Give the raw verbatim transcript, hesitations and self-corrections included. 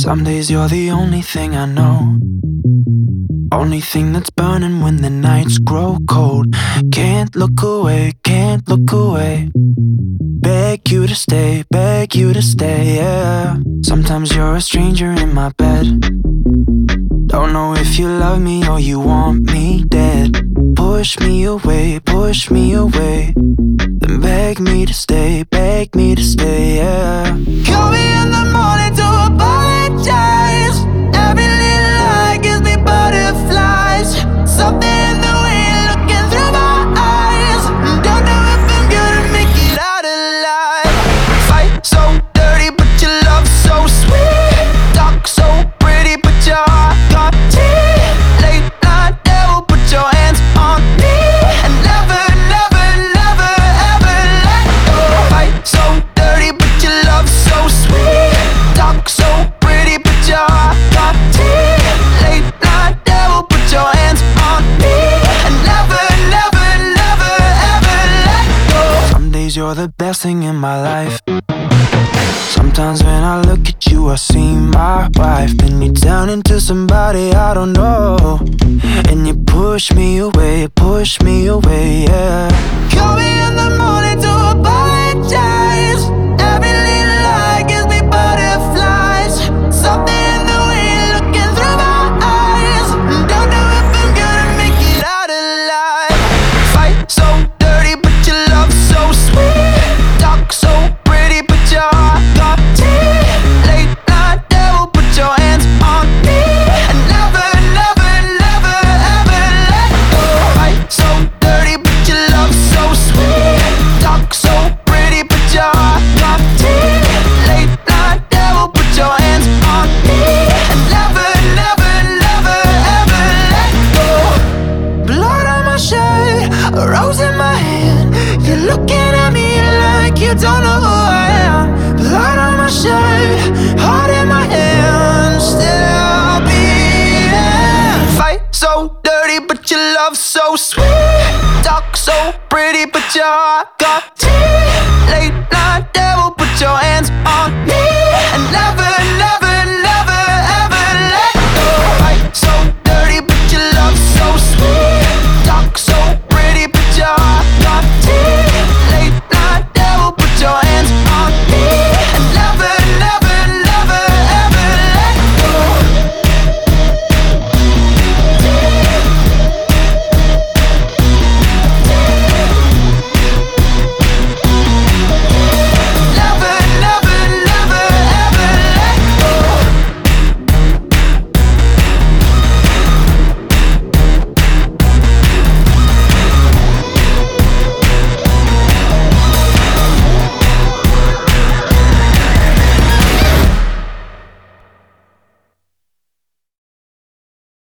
Some days you're the only thing I know, only thing that's burning when the nights grow cold. Can't look away, can't look away. Beg you to stay, beg you to stay, yeah. Sometimes you're a stranger in my bed. Don't know if you love me or you want me dead. Push me away, push me away. Then beg me to stay, beg me to stay, yeah. Call me in the morning to apologize. Every little lie gives me butterflies. Something in the way you're looking through my eyes. Don't know if I'm gonna make it out alive. Fight so dirty but your love so sweet. Talk so pretty but your heart got teeth. Late night devil, put your hands on me. And never, never, never, ever let go. Fight so dirty but your love so sweet. Talk so pretty but your heart got teeth. Late night devil, put your hands on me. And never, never, never, ever let go. Some days you're the best thing in my life. Sometimes when I look at you, I see my wife. Then you turn into somebody I don't know, and you push me away, push me away, yeah. Call me in the morning to apologize. Every little lie gives me butterflies. Something in the way you're looking through my eyes. Don't know if I'm gonna make it out alive. Fight so dirty but your love so sweet. Talk so pretty but your heart got teeth. Late night devil, put your hands on me. And never, never, never, ever let go. Fight so dirty but your love so sweet. Talk so pretty but your heart got teeth. Late night devil, put your hands on me. And never, never, never, ever let go. Blood on my shirt, a rose in my hand. You're looking at me like you don't know who I am. Blood on my shirt, heart in my hand. Still beating. Fight so dirty but your love so sweet. Talk so pretty but your heart got teeth. Late night devil, put your hands on me. And never